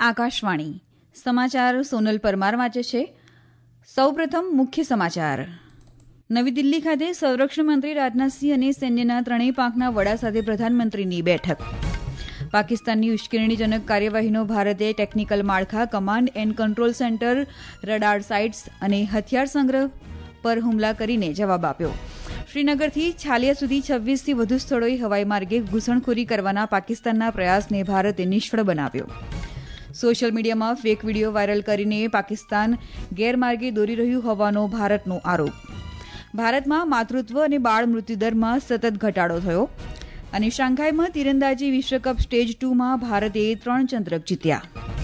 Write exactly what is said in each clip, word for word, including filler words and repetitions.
આકાશવાણી સમાચાર સોનલ પરમાર વાંચે છે. સૌપ્રથમ મુખ્ય સમાચાર. નવી દિલ્હી ખાતે સંરક્ષણ મંત્રી રાજનાથસિંહ અને સૈન્યના ત્રણેય પાંખના વડા સાથે પ્રધાનમંત્રીની બેઠક. પાકિસ્તાનની ઉશ્કેરણીજનક કાર્યવાહીનો ભારતે ટેકનિકલ માળખા, command and control centre, radar sites અને હથિયાર સંગ્રહ પર હુમલા કરીને જવાબ આપ્યો. શ્રીનગરથી છાલિયા સુધી છવ્વીસથી વધુ સ્થળોએ હવાઈ માર્ગે ઘૂસણખોરી કરવાના પાકિસ્તાનના પ્રયાસને ભારતે નિષ્ફળ બનાવ્યો. સોશિયલ મીડિયામાં ફેક વીડિયો વાયરલ કરીને પાકિસ્તાન ગેરમાર્ગે દોરી રહ્યું હોવાનો ભારતનો આરોપ. ભારતમાં માતૃત્વ અને બાળ મૃત્યુદરમાં સતત ઘટાડો થયો. અને શાંઘાઈમાં તીરંદાજી વિશ્વકપ સ્ટેજ ટુમાં ભારતે ત્રણ ચંદ્રક જીત્યા.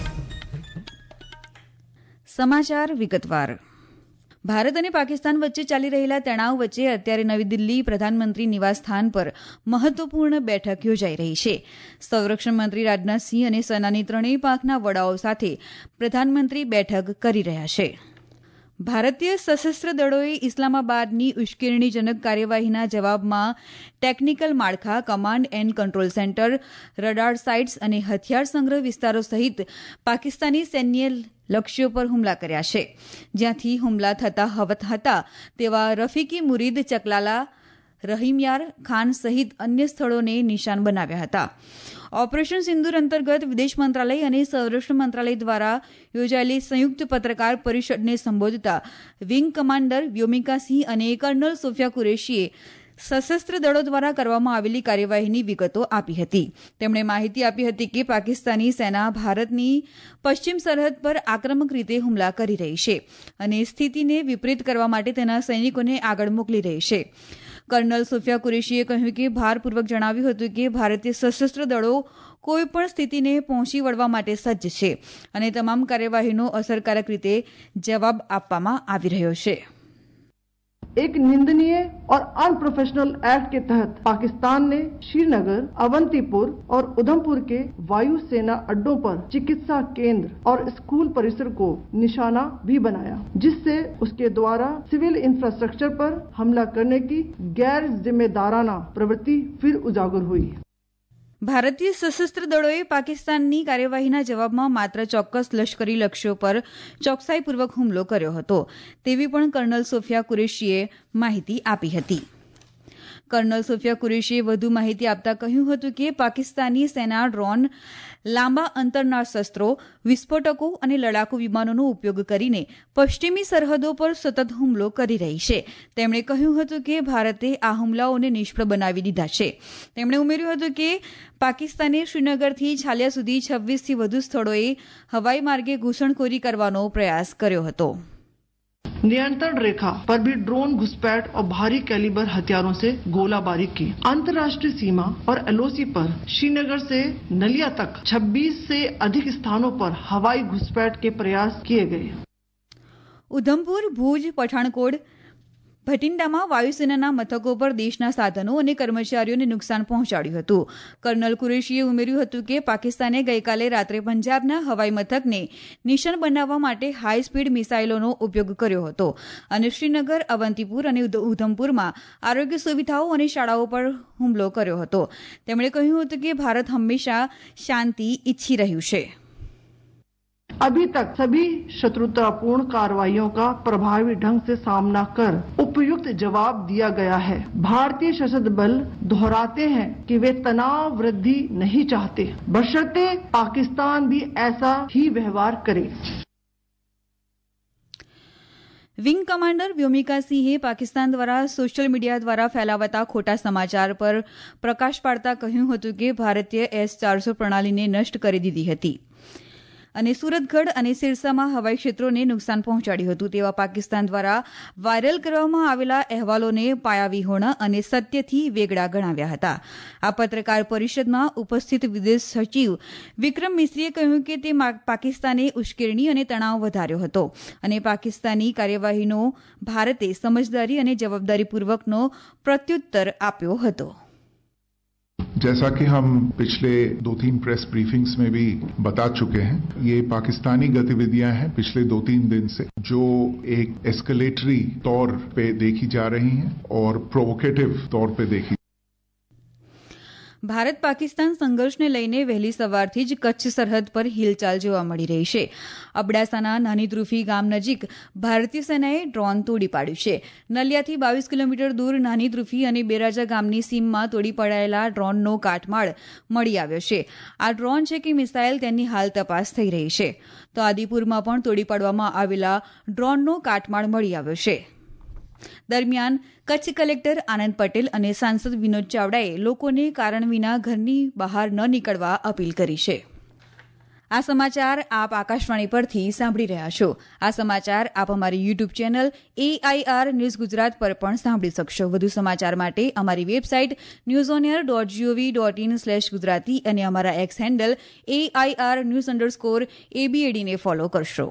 સમાચાર વિગતવાર. ભારત અને પાકિસ્તાન વચ્ચે ચાલી રહેલા તણાવ વચ્ચે અત્યારે નવી દિલ્હી પ્રધાનમંત્રી નિવાસસ્થાન પર મહત્વપૂર્ણ બેઠક યોજાઈ રહી છે. સંરક્ષણ મંત્રી રાજનાથસિંહ અને સેનાની ત્રણેય પાંખના વડાઓ સાથે પ્રધાનમંત્રી બેઠક કરી રહ્યા છે. ભારતીય સશસ્ત્ર દળોએ ઇસ્લામાબાદની ઉશ્કેરણીજનક કાર્યવાહીના જવાબમાં ટેકનિકલ માળખા, command and control centre, radar sites અને હથિયાર સંગ્રહ વિસ્તારો સહિત પાકિસ્તાની સૈન્ય લક્ષ્યો પર હુમલા કર્યા છે. જ્યાંથી હુમલા થતા હતા તેવા રફીકી મુરીદ, ચકલાલા, રહીમયાર ખાન સહિત અન્ય સ્થળોને નિશાન બનાવ્યા હતા. ઓપરેશન સિંદૂર અંતર્ગત વિદેશ મંત્રાલય અને સંરક્ષણ મંત્રાલય દ્વારા યોજાયેલી સંયુક્ત પત્રકાર પરિષદને સંબોધતા વિંગ કમાન્ડર વ્યોમિકા સિંહ અને કર્નલ સોફિયા કુરેશીએ સશસ્ત્ર દળો દ્વારા કરવામાં આવેલી કાર્યવાહીની વિગતો આપી હતી. તેમણે માહિતી આપી હતી કે પાકિસ્તાની સેના ભારતની પશ્ચિમ સરહદ પર આક્રમક રીતે હુમલા કરી રહી છે અને સ્થિતિને વિપરીત કરવા માટે તેના સૈનિકોને આગળ મોકલી રહી છે. કર્નલ સોફિયા કુરેશીએ કહ્યું કે ભારપૂર્વક જણાવ્યું હતું કે ભારતીય સશસ્ત્ર દળો કોઈપણ સ્થિતિને પહોંચી વળવા માટે સજ્જ છે અને તમામ કાર્યવાહીનો અસરકારક રીતે જવાબ આપવામાં આવી રહ્યો છે. एक निंदनीय और अनप्रोफेशनल एक्ट के तहत पाकिस्तान ने श्रीनगर, अवंतीपुर और उधमपुर के वायु सेना अड्डों पर चिकित्सा केंद्र और स्कूल परिसर को निशाना भी बनाया, जिससे उसके द्वारा सिविल इंफ्रास्ट्रक्चर पर हमला करने की गैर जिम्मेदाराना प्रवृत्ति फिर उजागर हुई. ભારતીય સશસ્ત્ર દળોએ પાકિસ્તાનની કાર્યવાહીના જવાબમાં માત્ર ચોક્કસ લશ્કરી લક્ષ્યો પર ચોકસાઈપૂર્વક હુમલો કર્યો હતો તેવી પણ કર્નલ સોફિયા કુરેશીએ માહિતી આપી હતી. કર્નલ સોફિયા કુરેશીએ વધુ માહિતી આપતા કહ્યું હતું કે પાકિસ્તાની સેના ડ્રોન, લાંબા અંતરના શસ્ત્રો, વિસ્ફોટકો અને લડાકુ વિમાનોનો ઉપયોગ કરીને પશ્ચિમી સરહદો પર સતત હુમલો કરી રહી છે. તેમણે કહ્યું હતું કે ભારતે આ હુમલાઓને નિષ્ફળ બનાવી દીધા છે. તેમણે ઉમેર્યું હતું કે પાકિસ્તાને શ્રીનગરથી છાલિયા સુધી છવ્વીસથી વધુ સ્થળોએ હવાઈ માર્ગે ઘૂસણખોરી કરવાનો પ્રયાસ કર્યો હતો. नियंत्रण रेखा पर भी ड्रोन घुसपैठ और भारी कैलिबर हथियारों से गोलाबारी की. अंतर्राष्ट्रीय सीमा और एलओसी पर श्रीनगर से नलिया तक छब्बीस से अधिक स्थानों पर हवाई घुसपैठ के प्रयास किए गए. ઉધમપુર, ભુજ, પઠાણકોટ, ભટિંડામાં વાયુસેનાના મથકો પર દેશના સાધનો અને કર્મચારીઓને નુકસાન પહોંચાડ્યું હતું. કર્નલ કુરેશીએ ઉમેર્યું હતું કે પાકિસ્તાને ગઈકાલે રાત્રે પંજાબના હવાઈ મથકને નિશાન બનાવવા માટે હાઈ સ્પીડ મિસાઇલોનો ઉપયોગ કર્યો હતો અને શ્રીનગર, અવંતીપુર અને ઉધમપુરમાં આરોગ્ય સુવિધાઓ અને શાળાઓ પર હુમલો કર્યો હતો. તેમણે કહ્યું હતું કે ભારત હંમેશા શાંતિ ઈચ્છી રહ્યું છે. अभी तक सभी शत्रुतापूर्ण कार्रवाइयों का प्रभावी ढंग से सामना कर उपयुक्त जवाब दिया गया है. भारतीय सशस्त्र बल दोहराते हैं कि वे तनाव वृद्धि नहीं चाहते, बशर्ते पाकिस्तान भी ऐसा ही व्यवहार करे. વિંગ કમાન્ડર વ્યોમિકા સિંહે પાકિસ્તાન દ્વારા સોશિયલ મીડિયા દ્વારા ફેલાવાતા ખોટા સમાચાર પર પ્રકાશ પાડતા કહ્યું હતું કે ભારતીય એસ ચારસો પ્રણાલીને નષ્ટ કરી દીધી હતી અને સુરતગઢ અને સિરસામાં હવાઈ ક્ષેત્રોને નુકસાન પહોંચાડ્યું હતું તેવા પાકિસ્તાન દ્વારા વાયરલ કરવામાં આવેલા અહેવાલોને પાયાવિહોણા અને સત્યથી વેગળા ગણાવ્યા હતા. આ પત્રકાર પરિષદમાં ઉપસ્થિત વિદેશ સચિવ વિક્રમ મિસ્રીએ કહ્યું કે તે પાકિસ્તાને ઉશ્કેરણી અને તણાવ વધાર્યો હતો અને પાકિસ્તાની કાર્યવાહીનો ભારતે સમજદારી અને જવાબદારીપૂર્વકનો પ્રત્યુત્તર આપ્યો હતો. जैसा कि हम पिछले दो तीन प्रेस ब्रीफिंग्स में भी बता चुके हैं, ये पाकिस्तानी गतिविधियां हैं पिछले दो तीन दिन से जो एक एस्केलेटरी तौर पे देखी जा रही हैं और प्रोवोकेटिव तौर पे देखी. ભારત પાકિસ્તાન સંઘર્ષને લઈને વહેલી સવારથી જ કચ્છ સરહદ પર હિલચાલ જોવા મળી રહી છે. અબડાસાના નાની ત્રુફી ગામ નજીક ભારતીય સેનાએ ડ્રોન તોડી પાડ્યું છે. નલિયાથી બાવીસ કિલોમીટર દૂર નાની ત્રુફી અને બેરાજા ગામની સીમમાં તોડી પડાયેલા ડ્રોનનો કાટમાળ મળી આવ્યો છે. આ ડ્રોન છે કે મિસાઇલ તેની હાલ તપાસ થઈ રહી છે. તો આદિપુરમાં પણ તોડી પાડવામાં આવેલા ડ્રોનનો કાટમાળ મળી આવ્યો છે. દરમિયાન કચ્છ કલેક્ટર આનંદ પટેલ અને સાંસદ વિનોદ ચાવડાએ લોકોને કારણ વિના ઘરની બહાર ન નીકળવા અપીલ કરી છે. આ સમાચાર આપ આકાશવાણી પરથી સાંભળી રહ્યા છો. આ સમાચાર આપ અમારી YouTube channel AIR news Gujarat પર પણ સાંભળી શકશો. વધુ સમાચાર માટે અમારી website news on air dot gov dot in slash Gujarati અને અમારા X handle AIR news underscore એબીએડીને ફોલો કરશો.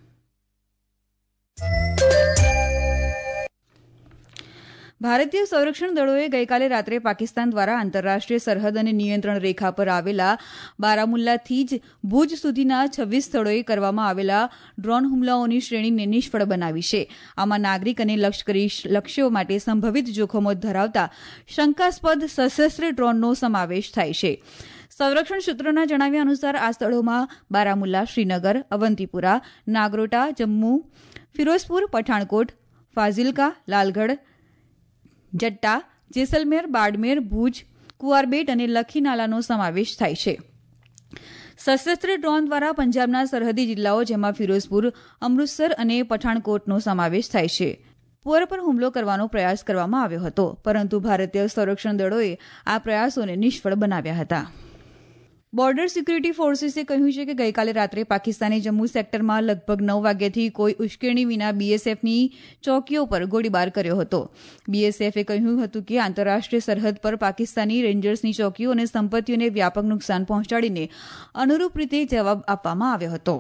ભારતીય સંરક્ષણ દળોએ ગઈકાલે રાત્રે પાકિસ્તાન દ્વારા આંતરરાષ્ટ્રીય સરહદ અને નિયંત્રણ રેખા પર આવેલા બારામુલ્લાથી જ ભુજ સુધીના છવ્વીસ સ્થળોએ કરવામાં આવેલા ડ્રોન હુમલાઓની શ્રેણીને નિષ્ફળ બનાવી છે. આમાં નાગરિક અને લશ્કરી લક્ષ્યો માટે સંભવિત જોખમો ધરાવતા શંકાસ્પદ સશસ્ત્ર ડ્રોનનો સમાવેશ થાય છે. સંરક્ષણ સૂત્રોના જણાવ્યા અનુસાર આ સ્થળોમાં બારામુલ્લા, શ્રીનગર, અવંતીપુરા, નાગરોટા, જમ્મુ, ફિરોઝપુર, પઠાણકોટ, ફાઝિલકા, લાલગઢ, જટ્ટા, જેસલમેર, બાડમેર, ભુજ, કુવારબેટ અને લખીનાલાનો સમાવેશ થાય છે. સશસ્ત્ર ડ્રોન દ્વારા પંજાબના સરહદી જિલ્લાઓ જેમાં ફિરોઝપુર, અમૃતસર અને પઠાણકોટનો સમાવેશ થાય છે. પોર પર હુમલો કરવાનો પ્રયાસ કરવામાં આવ્યો હતો, પરંતુ ભારતીય સંરક્ષણ દળોએ આ પ્રયાસોને નિષ્ફળ બનાવ્યા હતા. બોર્ડર સિક્યુરિટી ફોર્સીસે કહ્યું છે કે ગઈકાલે રાત્રે પાકિસ્તાની જમ્મુ સેક્ટરમાં લગભગ નવ વાગ્યાથી કોઈ ઉશ્કેરણી વિના બીએસએફની ચોકીઓ પર ગોળીબાર કર્યો હતો. બીએસએફે કહ્યું હતું કે આંતરરાષ્ટ્રીય સરહદ પર પાકિસ્તાની રેન્જર્સની ચોકીઓ અને સંપત્તિઓને વ્યાપક નુકસાન પહોંચાડીને અનુરૂપ રીતે જવાબ આપવામાં આવ્યો હતો.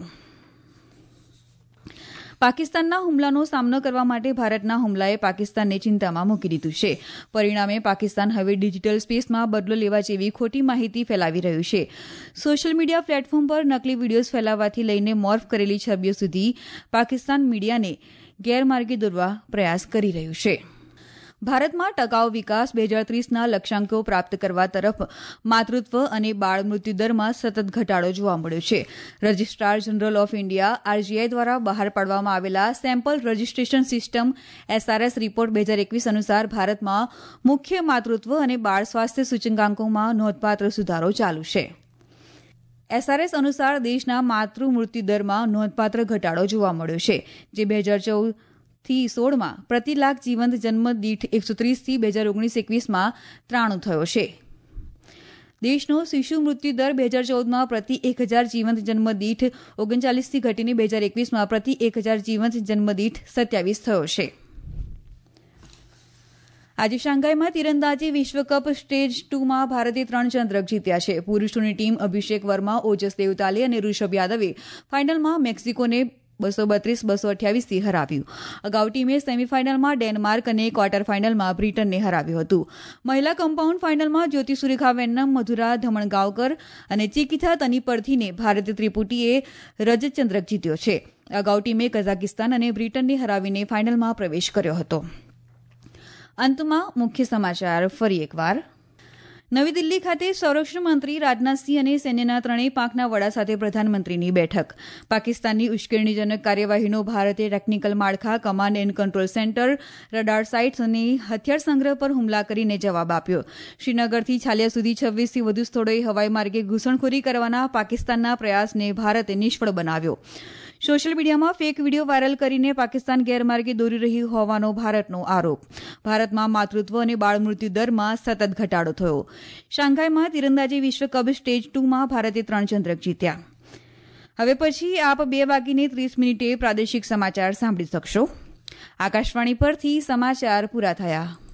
પાકિસ્તાનના હુમલાનો સામનો કરવા માટે ભારતના હુમલાએ પાકિસ્તાનને ચિંતામાં મૂકી દીધું છે. પરિણામે પાકિસ્તાન હવે ડિજીટલ સ્પેસમાં બદલો લેવા જેવી ખોટી માહિતી ફેલાવી રહ્યું છે. સોશિયલ મીડિયા પ્લેટફોર્મ પર નકલી વીડિયોઝ ફેલાવવાથી લઈને મોર્ફ કરેલી છબીઓ સુધી પાકિસ્તાન મીડિયાને ગેરમાર્ગે દોરવા પ્રયાસ કરી રહ્યું છે. ભારતમાં ટકાઉ વિકાસ બે હજાર ત્રીસના લક્ષ્યાંકો પ્રાપ્ત કરવા તરફ માતૃત્વ અને બાળ મૃત્યુદરમાં સતત ઘટાડો જોવા મળ્યો છે. Registrar general of India RGI દ્વારા બહાર પાડવામાં આવેલા sample registration system SRS report બે હજાર એકવીસ અનુસાર ભારતમાં મુખ્ય માતૃત્વ અને બાળ સ્વાસ્થ્ય સૂચકાંકોમાં નોંધપાત્ર સુધારો ચાલુ છે. એસઆરએસ અનુસાર દેશના માતૃ મૃત્યુદરમાં નોંધપાત્ર ઘટાડો જોવા મળ્યો છે, જે બે હજાર ચૌદ થી સોળમાં પ્રતિ લાખ જીવંત જન્મ દીઠ એકસો ત્રીસથી બે હજાર ઓગણીસ એકવીસમાં ત્રાણું થયો છે. દેશનો શિશુ મૃત્યુદર બે હજાર ચૌદમાં પ્રતિ એક હજાર જીવંત જન્મ દીઠ ઓગણચાલીસથી ઘટીને બે હજાર એકવીસમાં પ્રતિ એક હજાર જીવંત જન્મ દીઠ સત્યાવીસ થયો છે. આજે શાંઘાઈમાં તીરંદાજી વિશ્વકપ સ્ટેજ ટુમાં ભારતે ત્રણ ચંદ્રક જીત્યા છે. પુરૂષોની ટીમ અભિષેક વર્મા, ઓજસ દેવતાલે અને ઋષભ યાદવે ફાઇનલમાં મેક્સિકોને બસો બત્રીસ બસો અઠ્યાવીસથી હરાવ્યું. અગાઉ ટીમે સેમીફાઇનલમાં ડેનમાર્ક અને ક્વાર્ટર ફાઇનલમાં બ્રિટનને હરાવ્યું હતું. મહિલા કમ્પાઉન્ડ ફાઇનલમાં જ્યોતિ સુરેખા વેન્નમ, મધુરા ધમણગાંવકર અને ચિકિથા તનીપર્થીને ભારતીય ત્રિપુટીએ રજત ચંદ્રક જીત્યો છે. અગાઉ ટીમે કઝાકિસ્તાન અને બ્રિટનને હરાવીને ફાઇનલમાં પ્રવેશ કર્યો હતો. અંતમાં મુખ્ય સમાચાર ફરી એકવાર. નવી દિલ્હી ખાતે સંરક્ષણ મંત્રી રાજનાથસિંહ અને સૈન્યના ત્રણેય પાંખના વડા સાથે પ્રધાનમંત્રીની બેઠક. પાકિસ્તાનની ઉશ્કેરણીજનક કાર્યવાહીનો ભારતે ટેકનિકલ માળખા, command and control centre, radar sites અને હથિયાર સંગ્રહ પર હુમલા કરીને જવાબ આપ્યો. શ્રીનગરથી છાલિયા સુધી છવ્વીસથી વધુ સ્થળોએ હવાઈ માર્ગે ઘૂસણખોરી કરવાના પાકિસ્તાનના પ્રયાસને ભારતે નિષ્ફળ બનાવ્યો. સોશિયલ મીડિયામાં ફેક વીડિયો વાયરલ કરીને પાકિસ્તાન ગેરમાર્ગે દોરી રહ્યું હોવાનો ભારતનો આરોપ. ભારતમાં માતૃત્વ અને બાળ મૃત્યુ દરમાં સતત ઘટાડો થયો. શાંઘાઈમાં તીરંદાજી વિશ્વકપ સ્ટેજ ટુમાં ભારતે ત્રણ ચંદ્રક જીત્યા. હવે પછી આપ બે વાગીને ત્રીસ મિનિટે પ્રાદેશિક સમાચાર સાંભળી શકશો. આકાશવાણી પરથી સમાચાર પૂરા થયા.